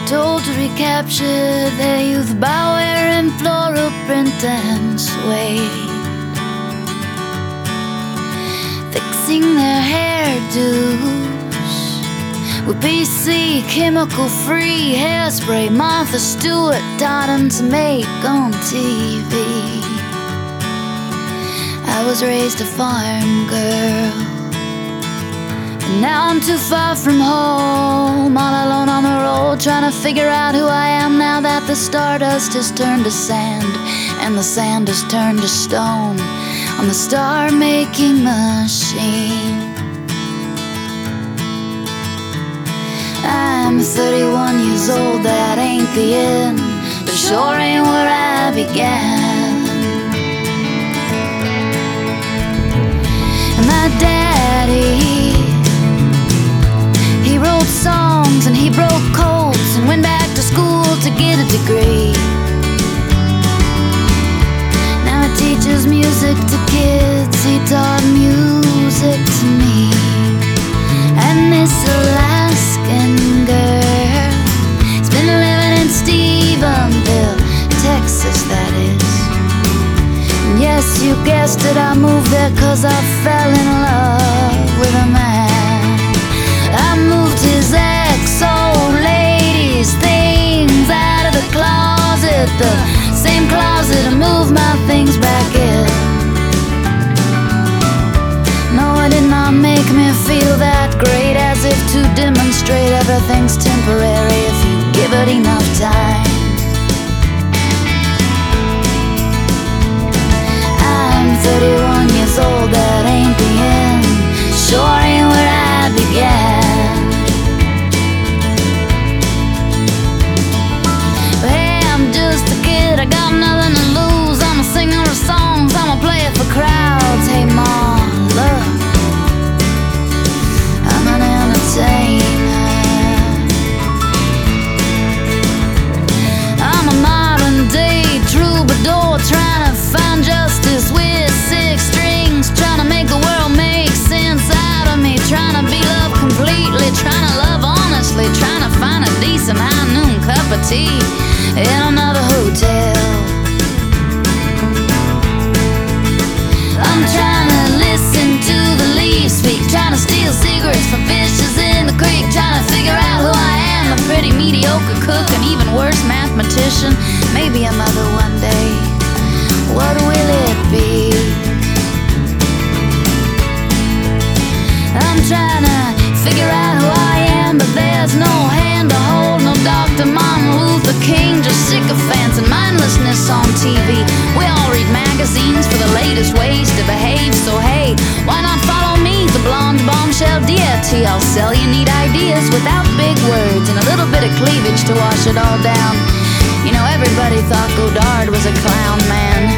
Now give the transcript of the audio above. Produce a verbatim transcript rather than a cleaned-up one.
told to recapture their youth by wearing floral print and suede, fixing their hairdos with P C chemical-free hairspray Martha Stewart taught them to make on T V. I was raised a farm girl, but now I'm too far from home, all alone on the road, trying to figure out who I am now that the stardust has turned to sand and the sand has turned to stone on the star-making machine. I'm thirty-one years old, that ain't the end, but sure ain't where I began. My daddy, he wrote songs and he broke coats and went back to school to get a degree. Now he teaches music to kids, he taught music to me. And this Alaskan girl has been living in Stephenville, Texas, that is. Yes, you guessed it, I moved there cause I fell in love with a man. I moved his ex-old lady's things out of the closet, the same closet I moved my things back in. No, it did not make me feel that great, as if to demonstrate everything's temporary if you give it enough time. thirty-one years old, that ain't the end, sure ain't where I began. But hey, I'm just a kid, I got nothing to lose. I'm a singer of songs, I'm a player for crowds. Hey ma, look, I'm an entertainer. I'm a modern day troubadour trying to find justice with six strings, trying to make the world make sense out of me, trying to be loved completely, trying to love honestly, trying to find a decent high noon cup of tea in another hotel. I'm trying to listen to the leaves speak, trying to steal secrets from fishes in the creek, trying to figure out who I am, a pretty mediocre cook, an even worse mathematician, maybe a mother one day. What will it be? I'm trying to figure out who I am, but there's no hand to hold, no Doctor Martin Luther King, just sycophants and mindlessness on T V. We all read magazines for the latest ways to behave, so hey, why not follow me, the blonde bombshell deity? I'll sell you neat ideas without big words and a little bit of cleavage to wash it all down. You know, everybody thought Godard was a clown man.